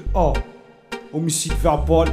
Oh, homicide verbal.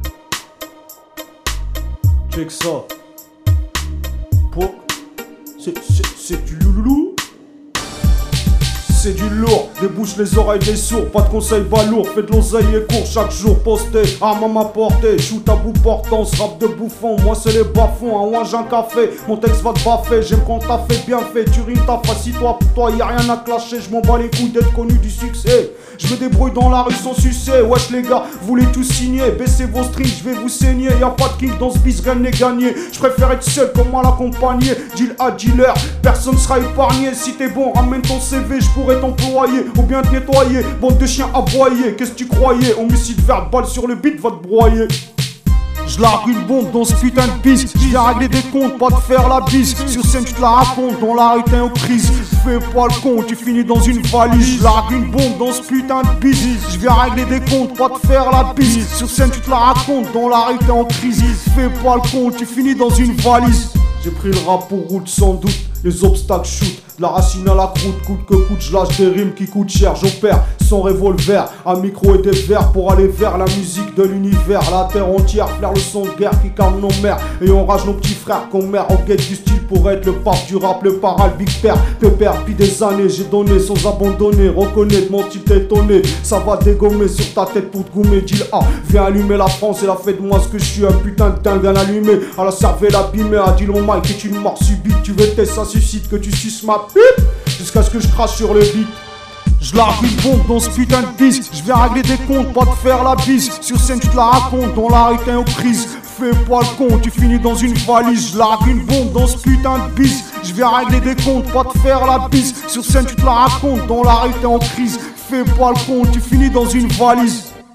Check ça. Pour... C'est du louloulou. C'est du lourd, débouche les oreilles des sourds. Pas de conseils balourds, fais de l'oseille et court chaque jour posté. Arme à ma portée, shoot à bout portant, rap de bouffon. Moi c'est les bas-fonds, un ouage, un café. Mon texte va te baffer, j'aime quand t'as fait bien fait. Tu rimes ta assis-toi, pour toi y'a rien à clasher. Je m'en bats les couilles d'être connu du succès. Je me débrouille dans la rue sans succès. Wesh les gars, vous voulez tous signer. Baissez vos strings, je vais vous saigner. Y'a pas de king dans ce bis, rien n'est gagné. Je préfère être seul comme mal accompagné. Deal à dealer, personne sera épargné. Si t'es bon, ramène ton CV, je pourrais t'employer ou bien te nettoyer. Bande de chiens aboyés, qu'est-ce que tu croyais? Homicide verbal sur le beat va te broyer. Je largue une bombe dans ce putain de bise. Je viens régler des comptes, pas te faire la bise. Sur scène tu te la racontes, dans la rue t'es en crise. Fais pas le con, tu finis dans une valise. Je largue une bombe dans ce putain de bise. Je viens régler des comptes, pas te faire la bise. Sur scène tu te la racontes, dans la rue t'es en crise. Fais pas le con, tu finis dans une valise. J'ai pris le rap pour route sans doute, les obstacles shoot. De la racine à la croûte, coûte que coûte, je lâche des rimes qui coûtent cher. J'opère sans revolver, un micro et des verres pour aller vers la musique de l'univers. La terre entière flaire le son de guerre qui calme nos mères. Et on rage nos petits frères qu'on mère au guette du style pour être le pape du rap, le paral, big père. Pépère, depuis des années, j'ai donné sans abandonner. Reconnais de mon type étonné, ça va dégommer sur ta tête pour te gommer. Deal A, viens allumer la France et la fête de moi ce que je suis, un putain de dingue, un allumé. À la cervelle abîmée, à Dillon Mike est une mort subite. Tu veux tester, ça suscite que tu suces ma pipe jusqu'à ce que je crache sur le beat. Je largue une bombe dans ce putain de bis. Je viens régler des comptes, pas te faire la bise. Sur scène tu te la racontes, dans la rue t'es en crise. Fais pas le con, tu finis dans une valise. Je largue une bombe dans ce putain de bis. Je viens régler des comptes, pas te faire la bise. Sur scène tu te la racontes, dans la rue t'es en crise. Fais pas le con, tu finis dans une valise.